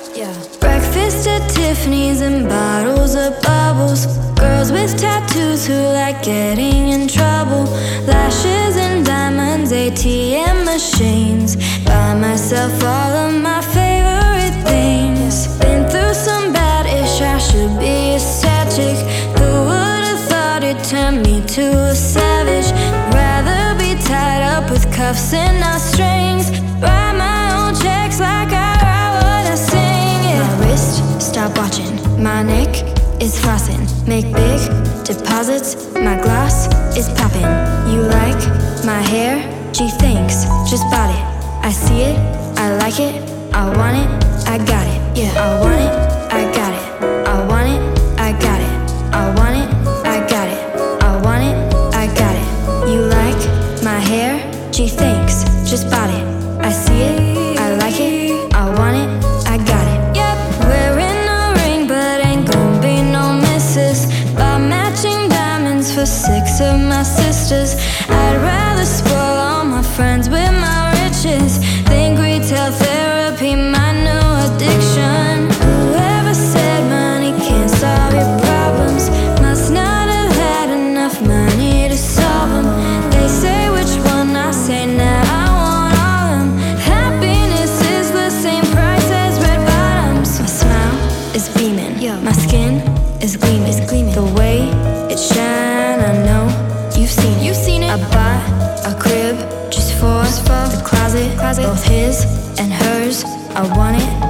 Yeah. Breakfast at Tiffany's and bottles of bubbles. Girls with tattoos who like getting in trouble. Lashes and diamonds, ATM machines. Buy myself all of my favorite things. Been through some bad ish, I should be a sad chick. Who would've thought it turned me to a savage? Rather be tied up with cuffs and not strings. Write my own checks like I write what I sing. Yeah. My wrist, stop watching. My neck is flossing. Make big deposits. My gloss is popping. You like my hair? Gee, thanks, just bought it. I see it, I like it, I want it, I got it. Yeah, I want it, I got it. I want it, I got it. I want it, I got it. I want it, I got it. You like my hair? Gee, thanks, just bought it. I see it, I like it, I want it, I got it. Yep, wearing a ring but ain't gon' be no missus. Buy matching diamonds for 6 of my sisters. I'd rather spoil all my friends with my riches. Think retail therapy my new addiction. Whoever said money can't solve your problems must not have had enough money to solve them. They say which one, I say now I want all of them. Happiness is the same price as red bottoms. My smile is beaming, my skin is gleaming. The way it shine, I know you've seen it. I bought a crib just for the closet, both his and hers. I want it,